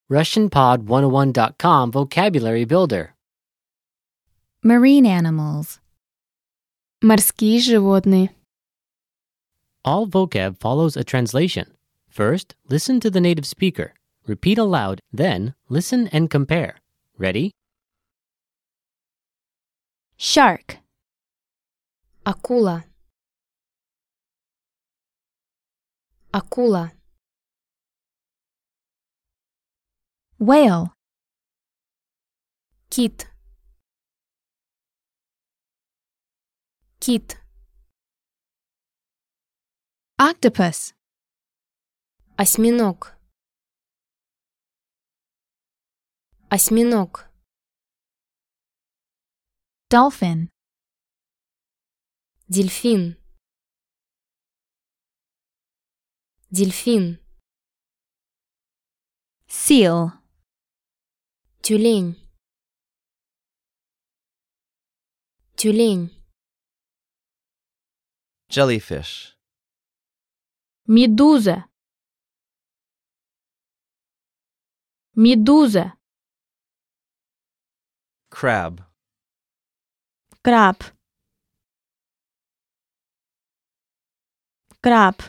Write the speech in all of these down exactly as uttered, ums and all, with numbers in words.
Russian Pod one oh one dot com Vocabulary Builder. Marine animals. Морские животные. All vocab follows a translation. First, listen to the native speaker. Repeat aloud, then listen and compare. Ready? Shark. Акула. Акула. Whale. Кит. Кит. Octopus. Осьминог. Осьминог. Dolphin. Дельфин. Дельфин. Seal. Тюлень. Тюлень. Jellyfish. Медуза. Медуза. Crab. Краб. Краб.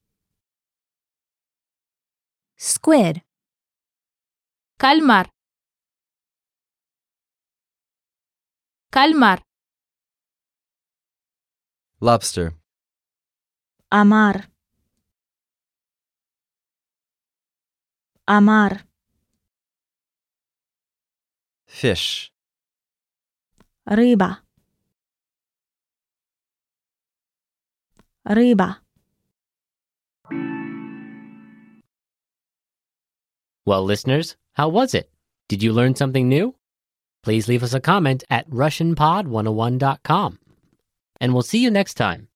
Squid. Кальмар. Кальмар. Lobster. Омар. Омар. Fish. Рыба. Рыба. Well, listeners, how was it? Did you learn something new? Please leave us a comment at Russian Pod one oh one dot com. And we'll see you next time.